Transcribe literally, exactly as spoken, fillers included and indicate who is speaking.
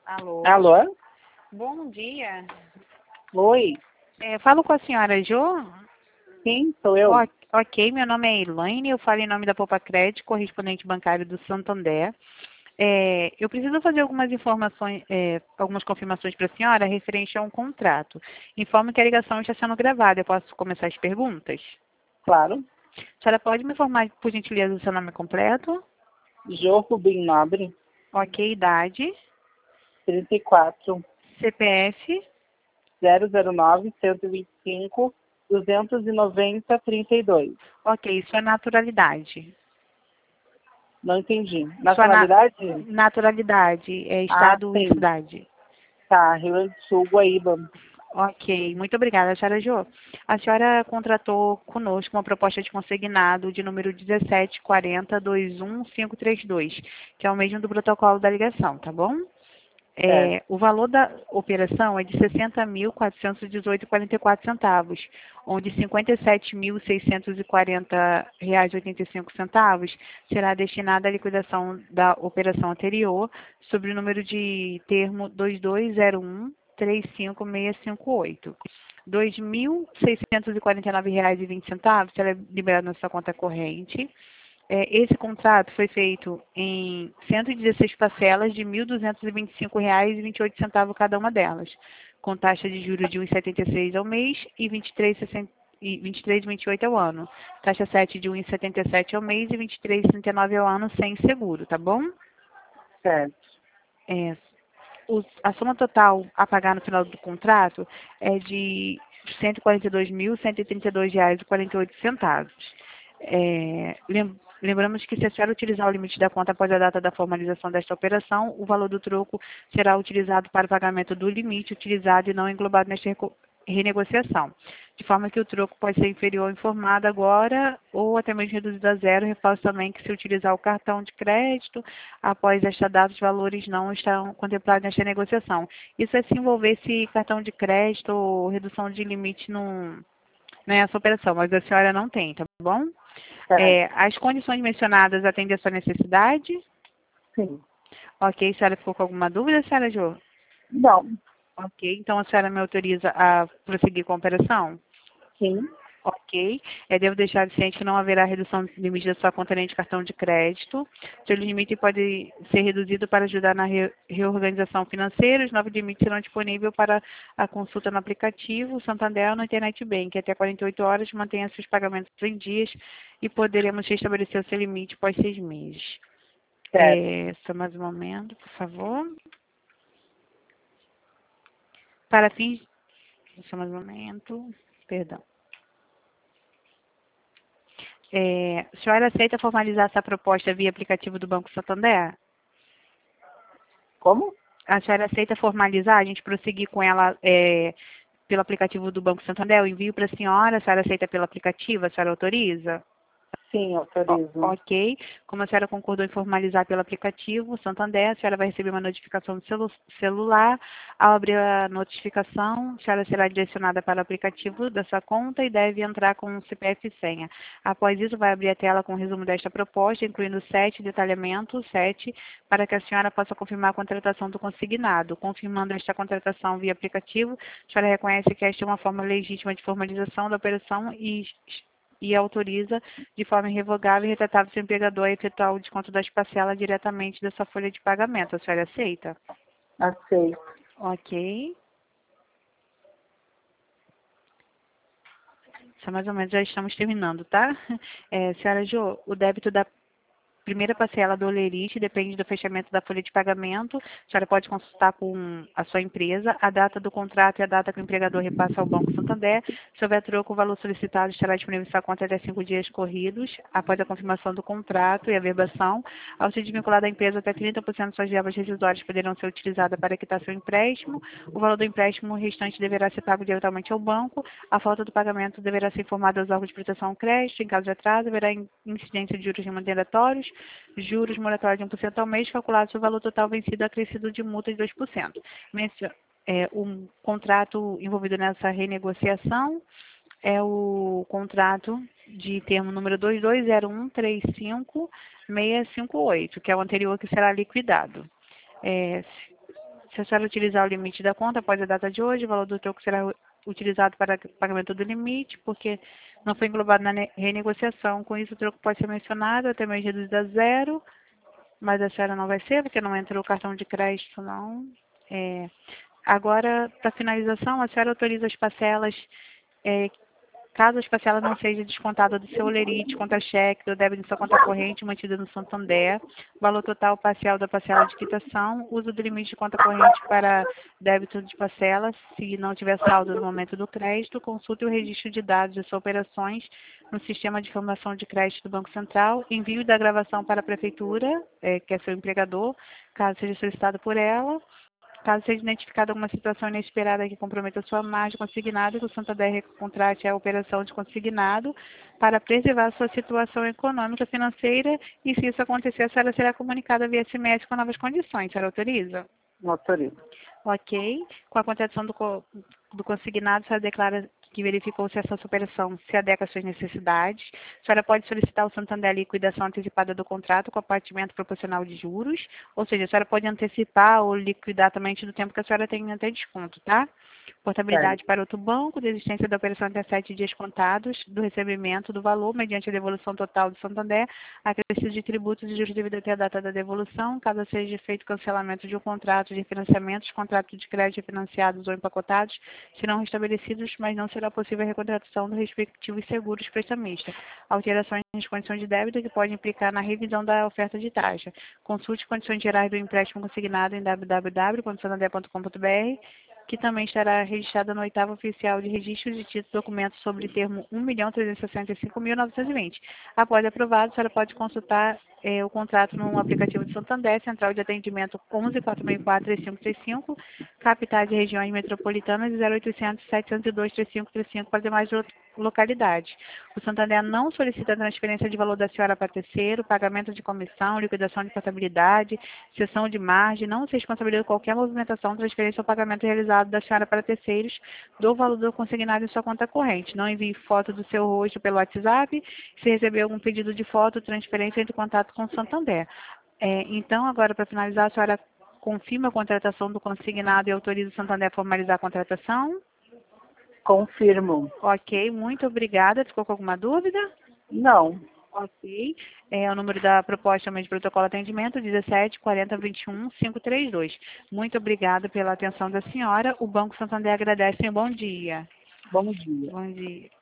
Speaker 1: Alô?
Speaker 2: Alô?
Speaker 1: Bom dia.
Speaker 2: Oi.
Speaker 1: É, falo com a senhora Jo?
Speaker 2: Sim, sou eu.
Speaker 1: O- ok, meu nome é Elaine, eu falo em nome da Poupa Crédito, correspondente bancário do Santander. É, eu preciso fazer algumas informações, é, algumas confirmações para a senhora referente a um contrato. Informo que a ligação está sendo gravada. Eu posso começar as perguntas?
Speaker 2: Claro.
Speaker 1: A senhora pode me informar, por gentileza, o seu nome completo?
Speaker 2: Jô Rubim Nobre,
Speaker 1: Ok, idade,
Speaker 2: trinta e quatro,
Speaker 1: C P F,
Speaker 2: zero zero nove, cento e vinte e cinco, duzentos e noventa, trinta e dois.
Speaker 1: ok, sua naturalidade.
Speaker 2: Não entendi.
Speaker 1: Sua na-
Speaker 2: Nacionalidade?
Speaker 1: naturalidade, é
Speaker 2: Ah,
Speaker 1: estado e
Speaker 2: sim.
Speaker 1: cidade.
Speaker 2: Tá, Rio Grande do Sul, Guaíba.
Speaker 1: Ok, muito obrigada, senhora Jo. A senhora contratou conosco uma proposta de consignado de número dezessete quarenta vinte e um mil quinhentos e trinta e dois, que é o mesmo do protocolo da ligação, tá bom?
Speaker 2: Certo.
Speaker 1: É, o valor da operação é de sessenta mil quatrocentos e dezoito vírgula quarenta e quatro centavos, onde cinquenta e sete mil seiscentos e quarenta reais e oitenta e cinco centavos será destinado à liquidação da operação anterior, sob o número de termo dois dois zero um três cinco seis cinco oito. dois mil seiscentos e quarenta e nove reais e vinte centavos será liberado na sua conta corrente. É, esse contrato foi feito em cento e dezesseis parcelas de mil duzentos e vinte e cinco reais e vinte e oito centavos cada uma delas, com taxa de juros de um vírgula setenta e seis ao mês e vinte e três vírgula vinte e oito ao ano. Taxa sete de um vírgula setenta e sete ao mês e vinte e três vírgula trinta e nove ao ano sem seguro, tá bom?
Speaker 2: Certo.
Speaker 1: É, os- a soma total a pagar no final do contrato é de cento e quarenta e dois mil cento e trinta e dois reais e quarenta e oito centavos. É, lem- lembramos que se a senhora utilizar o limite da conta após a data da formalização desta operação, o valor do troco será utilizado para o pagamento do limite utilizado e não englobado nesta reco- renegociação, de forma que o troco pode ser inferior ao informado agora ou até mesmo reduzido a zero. Reforço também que se utilizar o cartão de crédito, após esta data, os valores não estão contemplados nesta negociação. Isso é se envolver esse cartão de crédito ou redução de limite num, nessa operação, mas a senhora não tem, tá bom?
Speaker 2: Certo.
Speaker 1: É, as condições mencionadas atendem à sua necessidade?
Speaker 2: Sim.
Speaker 1: Ok, a senhora ficou com alguma dúvida, senhora Jo?
Speaker 2: Não.
Speaker 1: Ok, então a senhora me autoriza a prosseguir com a operação?
Speaker 2: Sim.
Speaker 1: Ok. É, devo deixar ciente que não haverá redução do limite da sua conta nem de cartão de crédito. Seu limite pode ser reduzido para ajudar na re- reorganização financeira. Os novos limites serão disponíveis para a consulta no aplicativo Santander ou no Internet Bank. Até quarenta e oito horas, mantenha seus pagamentos em dias e poderemos restabelecer o seu limite após seis meses.
Speaker 2: Certo.
Speaker 1: É, só mais um momento, por favor. Para fins... Só mais um momento. Perdão. É, a senhora aceita formalizar essa proposta via aplicativo do Banco Santander?
Speaker 2: Como?
Speaker 1: A senhora aceita formalizar, a gente prosseguir com ela é, pelo aplicativo do Banco Santander? Eu envio para a senhora, a senhora aceita pelo aplicativo, a senhora autoriza?
Speaker 2: Sim,
Speaker 1: O-
Speaker 2: autorizo.
Speaker 1: Ok. Como a senhora concordou em formalizar pelo aplicativo Santander, a senhora vai receber uma notificação do celu- celular. Ao abrir a notificação, a senhora será direcionada para o aplicativo da sua conta e deve entrar com o C P F e senha. Após isso, vai abrir a tela com o resumo desta proposta, incluindo sete detalhamentos, sete, para que a senhora possa confirmar a contratação do consignado. Confirmando esta contratação via aplicativo, a senhora reconhece que esta é uma forma legítima de formalização da operação e e autoriza de forma irrevogável e retratável seu empregador a efetuar o desconto das parcelas diretamente da sua folha de pagamento. A senhora aceita?
Speaker 2: Aceito.
Speaker 1: Ok. Só mais ou menos já estamos terminando, tá? É, senhora Jo, o débito da primeira parcela do Olerite depende do fechamento da folha de pagamento. A senhora pode consultar com a sua empresa a data do contrato e a data que o empregador repassa ao Banco Santander. Se houver troco, o valor solicitado estará disponível em sua conta até cinco dias corridos, após a confirmação do contrato e a verbação. Ao ser desvinculado da empresa, até trinta por cento de suas verbas rescisórias poderão ser utilizadas para quitar seu empréstimo. O valor do empréstimo restante deverá ser pago diretamente ao banco. A falta do pagamento deverá ser informada aos órgãos de proteção ao crédito. Em caso de atraso, haverá incidência de juros remuneratórios, juros moratórios de um por cento ao mês, calculado se o valor total vencido acrescido de multa de dois por cento. Mencio- é, um contrato envolvido nessa renegociação é o contrato de termo número dois dois zero um três cinco seis cinco oito, que é o anterior que será liquidado. É, Se a senhora utilizar o limite da conta após a data de hoje, o valor do troco será utilizado para pagamento do limite, porque não foi englobado na renegociação. Com isso, o troco pode ser mencionado, até mesmo reduzido a zero, mas a senhora não vai ser, porque não entrou o cartão de crédito, não. É, agora, para finalização, a senhora autoriza as parcelas, é, caso as parcelas não sejam descontadas do seu olerite, contra-cheque, do débito de sua conta corrente mantida no Santander, valor total parcial da parcela de quitação, uso do limite de conta corrente para débito de parcelas, se não tiver saldo no momento do crédito, consulte o registro de dados de suas operações no Sistema de Informação de Crédito do Banco Central, envio da gravação para a Prefeitura, é, que é seu empregador, caso seja solicitado por ela. Caso seja identificada alguma situação inesperada que comprometa a sua margem consignada, que o Santander contrate a operação de consignado para preservar a sua situação econômica, financeira, e se isso acontecer, a senhora será comunicada via S M S com novas condições. A senhora autoriza?
Speaker 2: Não autorizo.
Speaker 1: Ok. Com a contratação do, co do consignado, a senhora declara que verificou se essa operação se adequa às suas necessidades. A senhora pode solicitar ao Santander a liquidação antecipada do contrato com apartimento proporcional de juros, ou seja, a senhora pode antecipar ou liquidar também do tempo que a senhora tem até desconto, tá? Portabilidade
Speaker 2: Certo.
Speaker 1: para outro banco, desistência da operação até sete dias contados do recebimento do valor, mediante a devolução total do Santander, acrescido de tributos e juros devido até a data da devolução, caso seja feito cancelamento de um contrato de financiamento, os contratos de crédito financiados ou empacotados serão restabelecidos, mas não será possível a recontratação do respectivo seguros prestamista. Alterações nas condições de débito que podem implicar na revisão da oferta de taxa. Consulte condições gerais do empréstimo consignado em w w w ponto santander ponto com ponto b r, que também estará registrada no oitavo oficial de registro de títulos e documentos sobre o termo um milhão trezentos e sessenta e cinco mil novecentos e vinte. Após aprovado, a senhora pode consultar eh, o contrato no aplicativo de Santander, Central de Atendimento onze quatro seis quatro três cinco três cinco, capitais e regiões metropolitanas e zero oitocentos, setecentos e dois, trinta e cinco trinta e cinco para demais localidades. O Santander não solicita a transferência de valor da senhora para terceiro, pagamento de comissão, liquidação de portabilidade, cessão de margem, não se responsabiliza qualquer movimentação, transferência ou pagamento realizado da senhora para terceiros do valor do consignado em sua conta corrente. Não envie foto do seu rosto pelo WhatsApp. Se receber algum pedido de foto, transferência, entre em contato com o Santander. É, então, agora, para finalizar, a senhora confirma a contratação do consignado e autoriza o Santander a formalizar a contratação?
Speaker 2: Confirmo.
Speaker 1: Ok, muito obrigada. Ficou com alguma dúvida?
Speaker 2: Não.
Speaker 1: Ok. É o número da proposta de protocolo de atendimento, dezessete quarenta vinte e um quinhentos e trinta e dois. Muito obrigada pela atenção da senhora. O Banco Santander agradece e um bom dia.
Speaker 2: Bom dia.
Speaker 1: Bom dia.